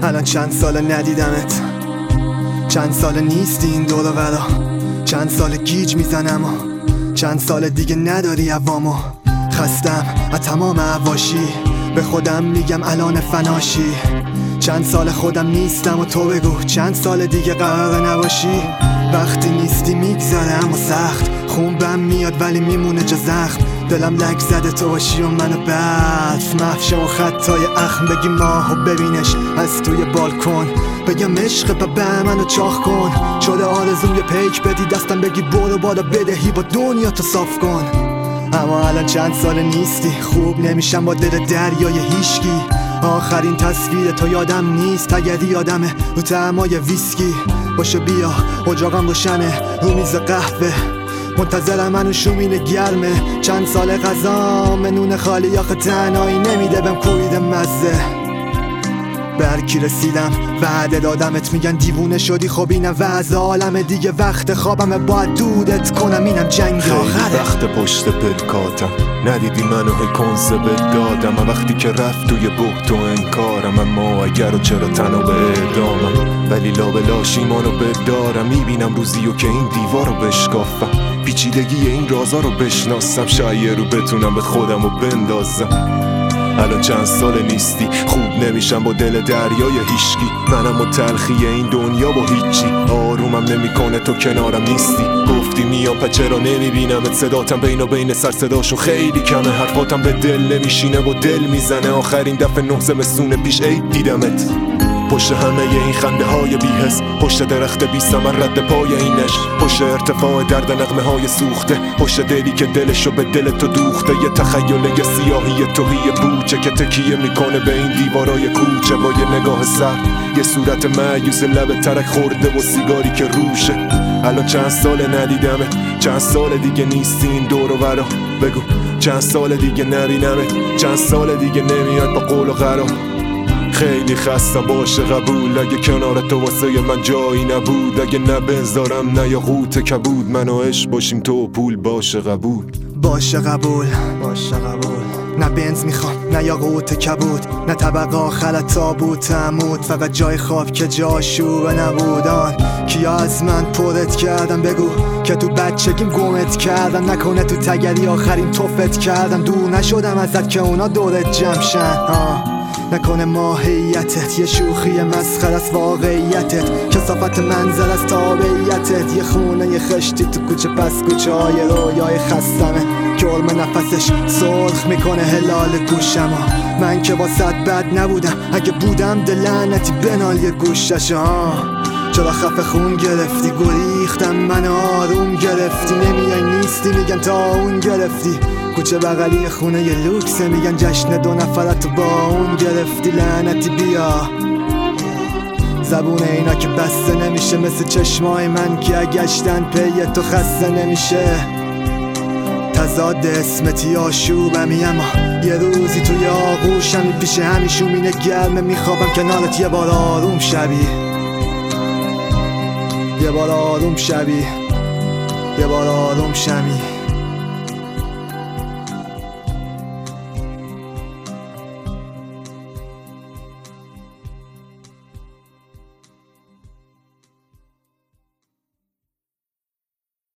الان چند سال ندیدمت، چند سال نیستی این دور و برا، چند سال گیج میزنم و چند سال دیگه نداری عوامو. خستم از تمام عواشی، به خودم میگم الان فناشی. چند سال خودم نیستم و تو بگو چند سال دیگه قرار نباشی. وقتی نیستی میگذره اما سخت، خون بم میاد ولی میمونه جا زخم. دلم لک زده تو باشی و منو برف مفشه و خطای اخم. بگی ماهو ببینش از توی بالکن، بگم عشق به منو چاخ کن. شده آرزوم یه پیک بدی دستم بگی برو بالا بدهی با دنیا تو صاف کن. اما الان چند سال نیستی، خوب نمیشم با دل دریای هیشگی. آخرین تصویر تو یادم نیست، اگر یادمه رو طعمای ویسکی. باشه بیا اجاقم روشنه رو میز قهوه، منتظرم منو شومینه گرمه. چند سال غذام نون خالی آخه تنهایی نمیده بهم کوبیده مزه. به هر کی رسیدم وعده دادمت میگن دیوونه شدی، خب اینم وضع عالمه دیگه. وقت خوابمه باید دودت کنم، اینم جنگ آخره. خیلی وقت پشت پلکاتم ندیدی منو هی کنسه دادم. وقتی که رفت توی بهت و انکارم، اما اگر و چرا تنها به اعدامم. ولی لابلاش ایمانو بدارم، میبینم روزیو که این دیوارو بشکافم. پیچیدگی این رازا رو بشناسم، شاید رو بتونم به خودم رو بندازم. الان چند سال نیستی، خوب نمیشم با دل دریای هیشگی. منم و تلخی این دنیا با هیچی، آرومم نمیکنه تو کنارم نیستی. گفتی میام پس چرا نمیبینمت، صداتم بین و بین سر صداشو خیلی کمه. حرفاتم به دل نمیشینه و دل میزنه، آخرین دفعه 9 زمستون پیش عید دیدمت. پشت همه این خنده های بی‌حس، پشت درخت بی ثمر رد پای اینش، پشت ارتفاع درد نغمه های سوخته، پشت دلی که دلشو به دل تو دوخته. یه تخیل یه سیاهی توهی بوچه که تکیه میکنه به این دیوارای کوچه. با یه نگاه سر یه صورت مایوس، لب ترک خورده و سیگاری که روشه. الان چند سال ندیدمت، چند سال دیگه نیستی این دور و برا. بگو چند سال دیگه نبینمت، چند سال دیگه نمیاد با قول و قرار. خیلی خستم باشه قبول، اگه کنار تو واسه من جایی نبود. اگه نه بنزارم نه یا قوت کبود، من و عشق باشیم تو و پول باشه قبول. باشه قبول، باشه قبول. نه بنز میخوام نه یا قوت کبود، نه طبق آخر تابوت عمود. فقط جای خواب که جاشو نبودان. کیا از من پرت کردم بگو که تو بچگیم گمت کردم. نکنه تو تگری آخرین توفت کردم، دور نشدم ازت که اونا دورت جمشن. نکنه ماهیتت یه شوخی مسخره از واقعیتت، کثافت منظر از تابعیتت. یه خونه یه خشتی تو کوچه پس کوچه های رویای خستمه که علم نفسش سرخ میکنه هلال گوشم. من که واسط بد نبودم، اگه بودم دل لعنتی بنال یه گوشش. چرا خفه خون گرفتی گریختم من آروم گرفتی. نمیای نیستی میگن تا اون گرفتی، کوچه بغلی خونه یه لوکسه میگن جشن 2 نفرتو با اون گرفتی. لعنتی بیا زبون اینا که بسته نمیشه، مثل چشمای من که اگشتن پی تو خسته نمیشه. تضاد اسمتی آشوبمی، اما یه روزی توی آغوشمی پیش همیشون گرمه. میخوابم کنارت یه بار آروم شبی، یه بار آروم شبی، یه بار آروم شمی.